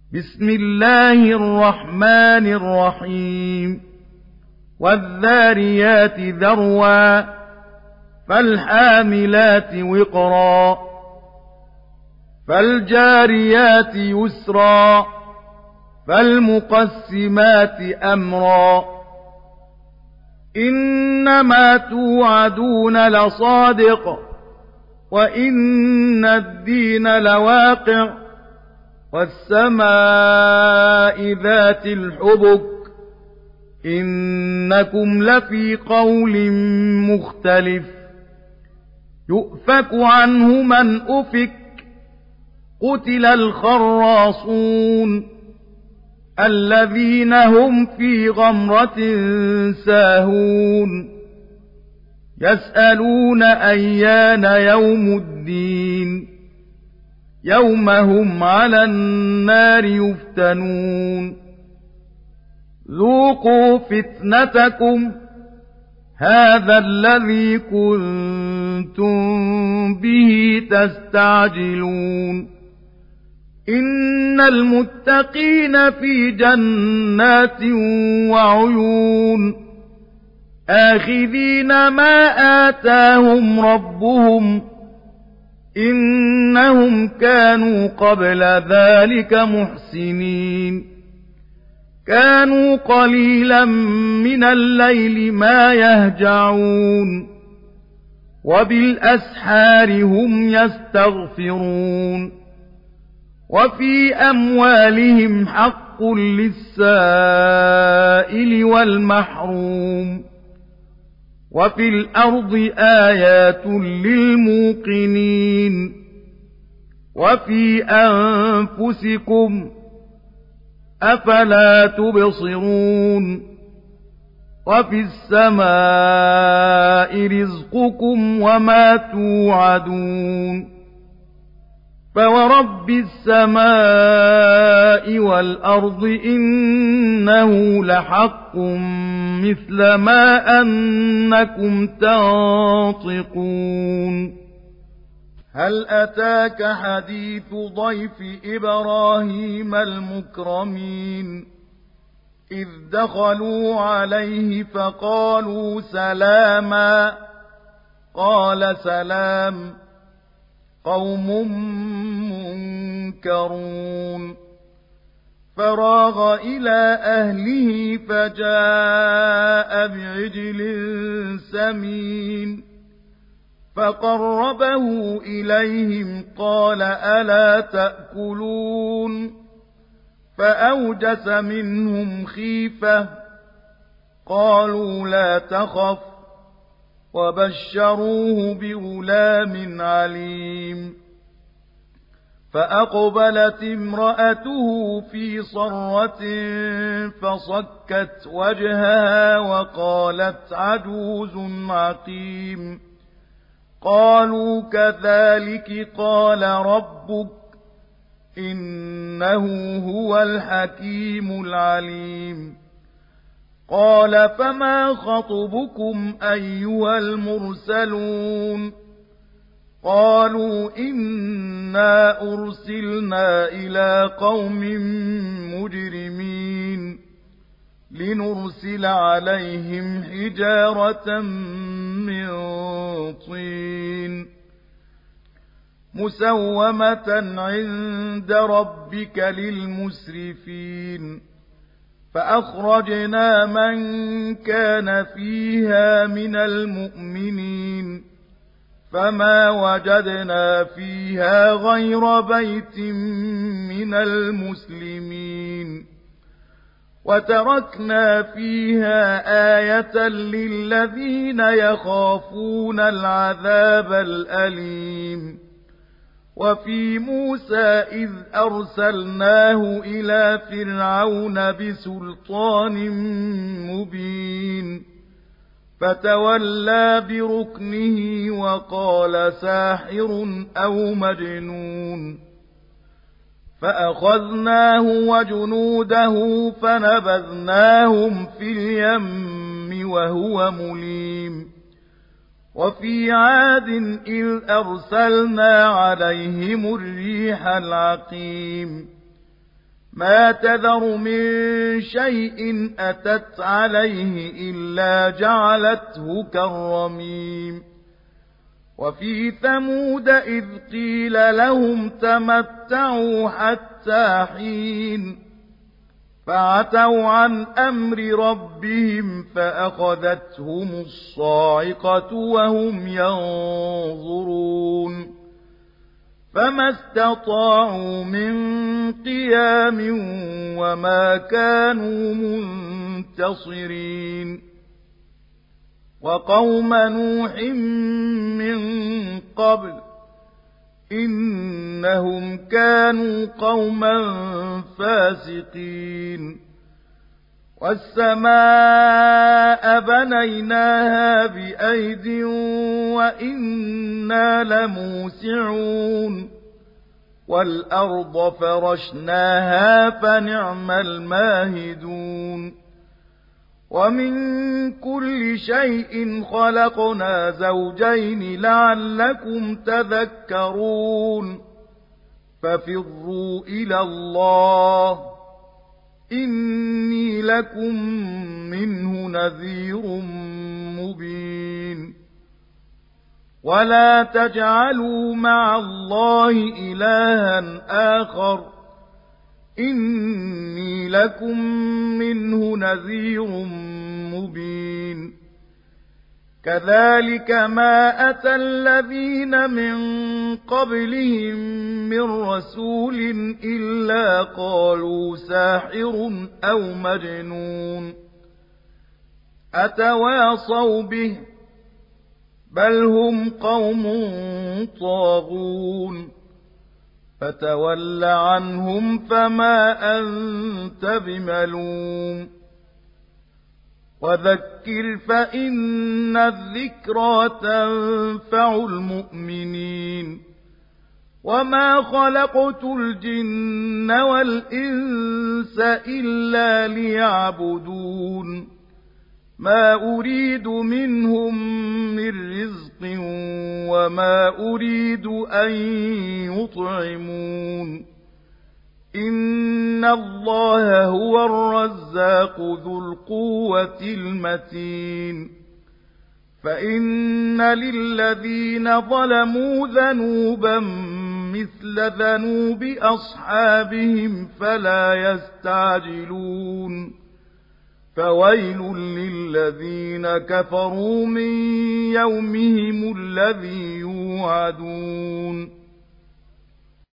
بسم الله الرحمن الرحيم والذاريات ذروا فالحاملات وقرا فالجاريات يسرا فالمقسمات أمرا إنما توعدون لصادق وإن الدين لواقع والسماء ذات الحبك إنكم لفي قول مختلف يؤفك عنه من أفك قتل الخراصون الذين هم في غمرة ساهون يسألون أيان يوم الدين يوم هم على النار يفتنون ذوقوا فتنتكم هذا الذي كنتم به تستعجلون إن المتقين في جنات وعيون آخذين ما آتاهم ربهم إنهم كانوا قبل ذلك محسنين كانوا قليلا من الليل ما يهجعون وبالأسحار هم يستغفرون وفي أموالهم حق للسائل والمحروم وفي الأرض آيات للموقنين وفي أنفسكم أفلا تبصرون وفي السماء رزقكم وما توعدون فورب السماء والأرض إنه لحق مثل ما أنكم تنطقون هل أتاك حديث ضيف إبراهيم المكرمين إذ دخلوا عليه فقالوا سلاما قال سلام قوم منكرون فراغ إلى أهله فجاء بعجل سمين فقربه إليهم قال ألا تأكلون فأوجس منهم خيفة قالوا لا تخف وبشروه بغلام عليم فأقبلت امرأته في صرة فصكت وجهها وقالت عجوز عقيم قالوا كذلك قال ربك إنه هو الحكيم العليم قال فما خطبكم أيها المرسلون قالوا إنا أرسلنا إلى قوم مجرمين لنرسل عليهم حجارة من طين مسومة عند ربك للمسرفين فأخرجنا من كان فيها من المؤمنين فما وجدنا فيها غير بيت من المسلمين وتركنا فيها آية للذين يخافون العذاب الأليم وفي موسى إذ أرسلناه إلى فرعون بسلطان مبين فتولى بركنه وقال ساحر أو مجنون فأخذناه وجنوده فنبذناهم في اليم وهو مليم وفي عاد إذ أرسلنا عليهم الريح العقيم ما تذر من شيء أتت عليه إلا جعلته كالرميم وفي ثمود إذ قيل لهم تمتعوا حتى حين فعتوا عن أمر ربهم فأخذتهم الصاعقة وهم ينظرون فما استطاعوا من قيام وما كانوا منتصرين وقوم نوح من قبل إنهم كانوا قوما فاسقين والسماء بنيناها بأيد وإنا لموسعون والأرض فرشناها فنعم الماهدون ومن كل شيء خلقنا زوجين لعلكم تذكرون ففروا إلى الله إني لكم منه نذير مبين ولا تجعلوا مع الله إلها آخر إني لكم منه نذير مبين كذلك ما أتى الذين من قبلهم من رسول إلا قالوا ساحر أو مجنون أتواصوا به بل هم قوم طاغون فتول عنهم فما أنت بملوم وذكر فإن الذكرى تنفع المؤمنين وما خلقت الجن والإنس إلا ليعبدون ما أريد منهم من رزق وما أريد أن يطعمون إن الله هو الرزاق ذو القوة المتين فإن للذين ظلموا ذنوبا مثل ذنوب أصحابهم فلا يستعجلون فويل للذين كفروا من يومهم الذي يوعدون